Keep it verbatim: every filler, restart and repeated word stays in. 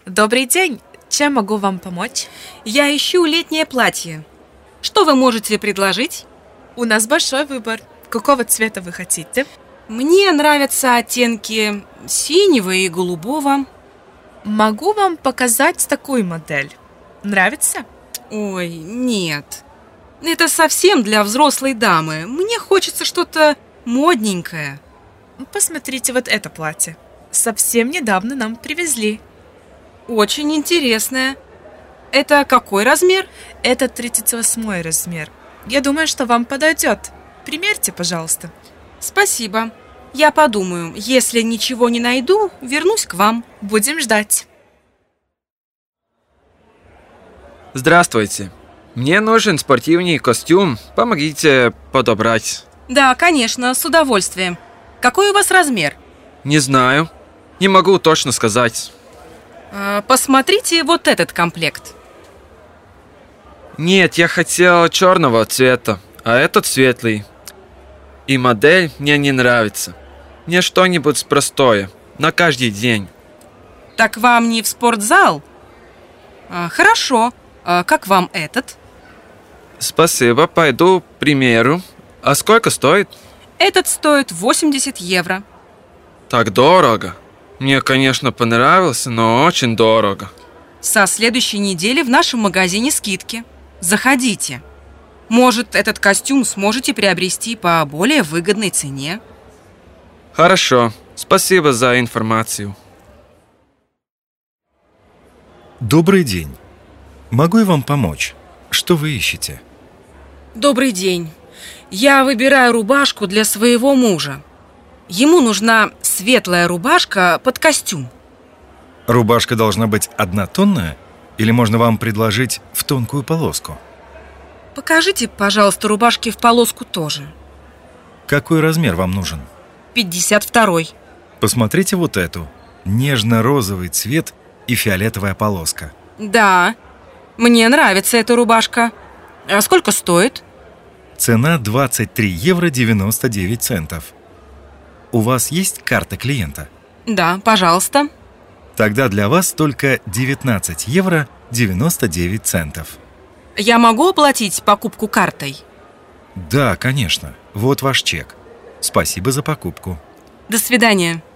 Добрый день. Чем могу вам помочь? Я ищу летнее платье. Что вы можете предложить? У нас большой выбор. Какого цвета вы хотите? Мне нравятся оттенки синего и голубого. Могу вам показать такую модель. Нравится? Ой, нет. Это совсем для взрослой дамы. Мне хочется что-то модненькое. Посмотрите вот это платье. Совсем недавно нам привезли. Очень интересное. Это какой размер? Это тридцать восьмой размер. Я думаю, что вам подойдет. Примерьте, пожалуйста. Спасибо. Я подумаю. Если ничего не найду, вернусь к вам. Будем ждать. Здравствуйте. Мне нужен спортивный костюм. Помогите подобрать. Да, конечно, с удовольствием. Какой у вас размер? Не знаю. Не могу точно сказать. Э, посмотрите вот этот комплект. Нет, я хотел черного цвета, а этот светлый. И модель мне не нравится. Мне что-нибудь простое, на каждый день. Так вам не в спортзал? А, хорошо. А как вам этот? Спасибо, пойду к примеру. А сколько стоит? Этот стоит восемьдесят евро. Так дорого. Мне, конечно, понравился, но очень дорого. Со следующей недели в нашем магазине скидки. Заходите. Может, этот костюм сможете приобрести по более выгодной цене. Хорошо. Спасибо за информацию. Добрый день. Могу я вам помочь? Что вы ищете? Добрый день. Я выбираю рубашку для своего мужа. Ему нужна светлая рубашка под костюм. Рубашка должна быть однотонная или можно вам предложить в тонкую полоску? Покажите, пожалуйста, рубашки в полоску тоже. Какой размер вам нужен? пятьдесят второй. Посмотрите вот эту. Нежно-розовый цвет и фиолетовая полоска. Да, мне нравится эта рубашка. А сколько стоит? Цена двадцать три евро девяносто девять центов. У вас есть карта клиента? Да, пожалуйста. Тогда для вас только девятнадцать евро девяносто девять центов. Я могу оплатить покупку картой? Да, конечно. Вот ваш чек. Спасибо за покупку. До свидания.